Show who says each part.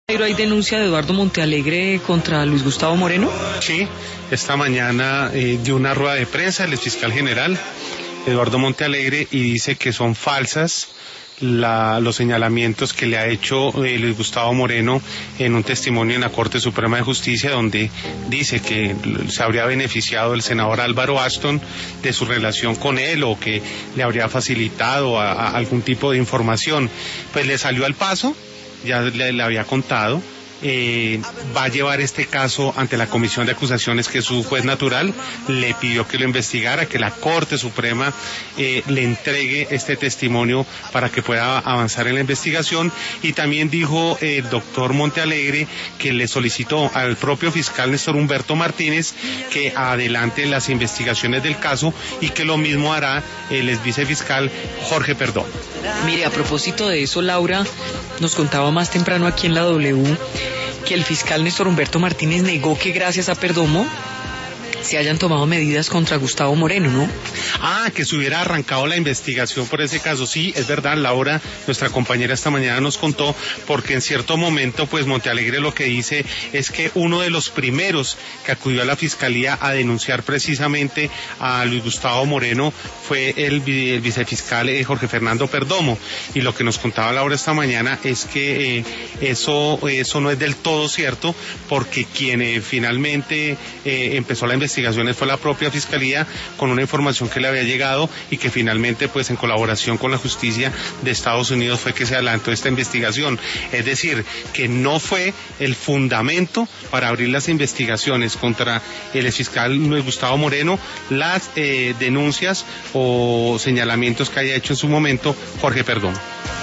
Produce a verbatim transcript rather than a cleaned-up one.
Speaker 1: ¿Hay denuncia de Eduardo Montealegre contra Luis Gustavo Moreno?
Speaker 2: Sí, esta mañana eh, dio una rueda de prensa el fiscal general Eduardo Montealegre y dice que son falsas la, los señalamientos que le ha hecho eh, Luis Gustavo Moreno en un testimonio en la Corte Suprema de Justicia, donde dice que se habría beneficiado el senador Álvaro Ashton de su relación con él o que le habría facilitado a, a algún tipo de información. Pues le salió al paso. Ya le, le había contado, eh, va a llevar este caso ante la Comisión de Acusaciones, que es su juez natural, le pidió que lo investigara, que la Corte Suprema eh, le entregue este testimonio para que pueda avanzar en la investigación, y también dijo eh, el doctor Montealegre que le solicitó al propio fiscal Néstor Humberto Martínez que adelante las investigaciones del caso y que lo mismo hará el ex vicefiscal Jorge Perdomo.
Speaker 1: Mire, a propósito de eso, Laura nos contaba más temprano aquí en la W que el fiscal Néstor Humberto Martínez negó que gracias a Perdomo se hayan tomado medidas contra Gustavo Moreno, ¿no?
Speaker 2: Ah, que se hubiera arrancado la investigación por ese caso. Sí, es verdad, Laura, nuestra compañera esta mañana nos contó, porque en cierto momento, pues Montealegre lo que dice es que uno de los primeros que acudió a la fiscalía a denunciar precisamente a Luis Gustavo Moreno fue el, el vicefiscal eh, Jorge Fernando Perdomo, y lo que nos contaba Laura esta mañana es que eh, eso, eso no es del todo cierto, porque quien eh, finalmente eh, empezó la investigación fue la propia fiscalía, con una información que le había llegado y que finalmente, pues en colaboración con la justicia de Estados Unidos, fue que se adelantó esta investigación. Es decir, que no fue el fundamento para abrir las investigaciones contra el exfiscal Luis Gustavo Moreno las eh, denuncias o señalamientos que haya hecho en su momento Jorge Perdomo.